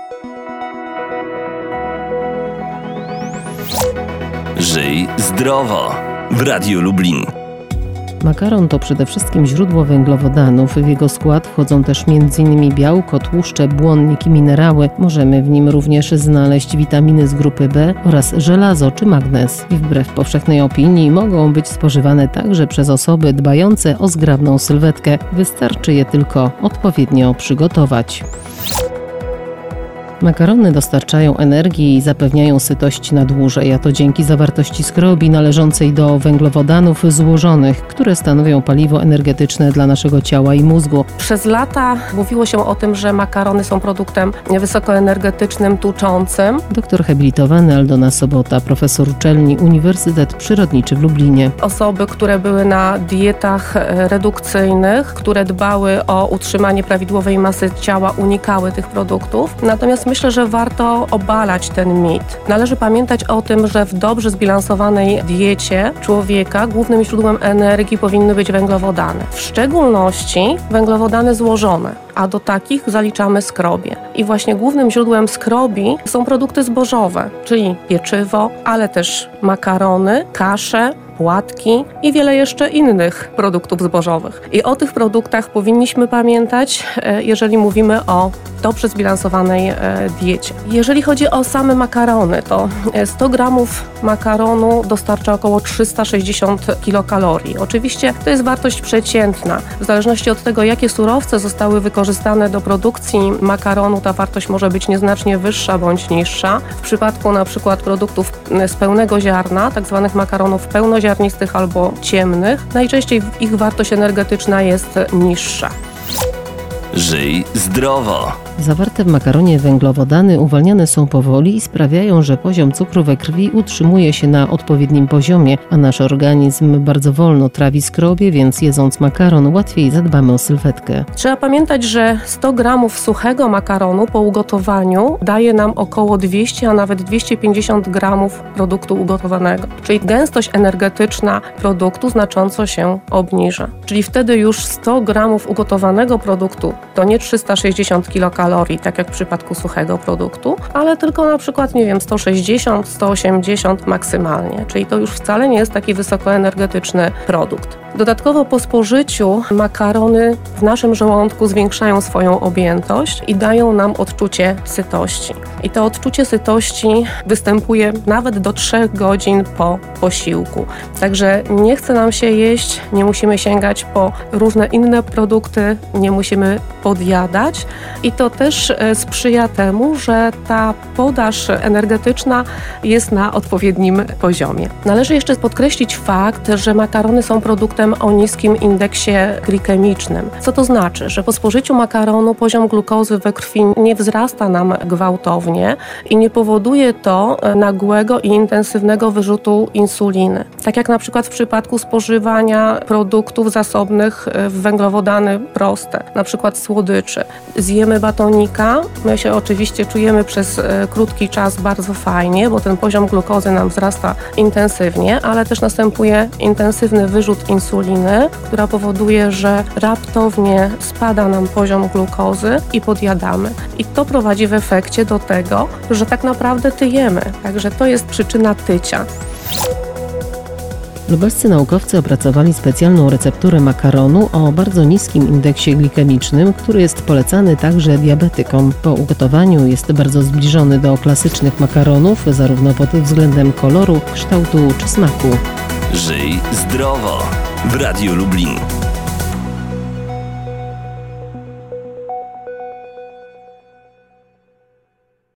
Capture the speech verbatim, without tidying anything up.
Żyj zdrowo w Radiu Lublin. Makaron to przede wszystkim źródło węglowodanów. W jego skład wchodzą też m.in. białko, tłuszcze, błonnik i minerały. Możemy w nim również znaleźć witaminy z grupy B oraz żelazo czy magnez. I wbrew powszechnej opinii mogą być spożywane także przez osoby dbające o zgrabną sylwetkę. Wystarczy je tylko odpowiednio przygotować. Makarony dostarczają energii i zapewniają sytość na dłużej, a to dzięki zawartości skrobi należącej do węglowodanów złożonych, które stanowią paliwo energetyczne dla naszego ciała i mózgu. Przez lata mówiło się o tym, że makarony są produktem wysokoenergetycznym, tuczącym. Doktor habilitowany Aldona Sobota, profesor uczelni Uniwersytet Przyrodniczy w Lublinie. Osoby, które były na dietach redukcyjnych, które dbały o utrzymanie prawidłowej masy ciała, unikały tych produktów. Natomiast myślę, że warto obalać ten mit. Należy pamiętać o tym, że w dobrze zbilansowanej diecie człowieka głównym źródłem energii powinny być węglowodany. W szczególności węglowodany złożone, a do takich zaliczamy skrobię. I właśnie głównym źródłem skrobi są produkty zbożowe, czyli pieczywo, ale też makarony, kasze, płatki i wiele jeszcze innych produktów zbożowych. I o tych produktach powinniśmy pamiętać, jeżeli mówimy o dobrze zbilansowanej diecie. Jeżeli chodzi o same makarony, to sto gramów makaronu dostarcza około trzysta sześćdziesiąt kilokalorii. Oczywiście to jest wartość przeciętna. W zależności od tego, jakie surowce zostały wykorzystane do produkcji makaronu, ta wartość może być nieznacznie wyższa bądź niższa. W przypadku na przykład produktów z pełnego ziarna, tak zwanych makaronów pełnoziarnistych albo ciemnych, najczęściej ich wartość energetyczna jest niższa. Żyj zdrowo. Zawarte w makaronie węglowodany uwalniane są powoli i sprawiają, że poziom cukru we krwi utrzymuje się na odpowiednim poziomie, a nasz organizm bardzo wolno trawi skrobię, więc jedząc makaron łatwiej zadbamy o sylwetkę. Trzeba pamiętać, że sto gramów suchego makaronu po ugotowaniu daje nam około dwieście, a nawet dwieście pięćdziesiąt gramów produktu ugotowanego. Czyli gęstość energetyczna produktu znacząco się obniża. Czyli wtedy już sto gramów ugotowanego produktu to nie trzysta sześćdziesiąt kilokalorii, tak jak w przypadku suchego produktu, ale tylko na przykład, nie wiem, sto sześćdziesiąt, sto osiemdziesiąt maksymalnie, czyli to już wcale nie jest taki wysokoenergetyczny produkt. Dodatkowo po spożyciu makarony w naszym żołądku zwiększają swoją objętość i dają nam odczucie sytości. I to odczucie sytości występuje nawet do trzech godzin po posiłku. Także nie chce nam się jeść, nie musimy sięgać po różne inne produkty, nie musimy podjadać i to też sprzyja temu, że ta podaż energetyczna jest na odpowiednim poziomie. Należy jeszcze podkreślić fakt, że makarony są produktem o niskim indeksie glikemicznym. Co to znaczy? Że po spożyciu makaronu poziom glukozy we krwi nie wzrasta nam gwałtownie i nie powoduje to nagłego i intensywnego wyrzutu insuliny. Tak jak na przykład w przypadku spożywania produktów zasobnych w węglowodany proste, na przykład słodyczy. Zjemy batonika, my się oczywiście czujemy przez krótki czas bardzo fajnie, bo ten poziom glukozy nam wzrasta intensywnie, ale też następuje intensywny wyrzut insuliny, która powoduje, że raptownie spada nam poziom glukozy i podjadamy. I to prowadzi w efekcie do tego, że tak naprawdę tyjemy. Także to jest przyczyna tycia. Lubelscy naukowcy opracowali specjalną recepturę makaronu o bardzo niskim indeksie glikemicznym, który jest polecany także diabetykom. Po ugotowaniu jest bardzo zbliżony do klasycznych makaronów, zarówno pod względem koloru, kształtu czy smaku. Żyj zdrowo w Radiu Lublin.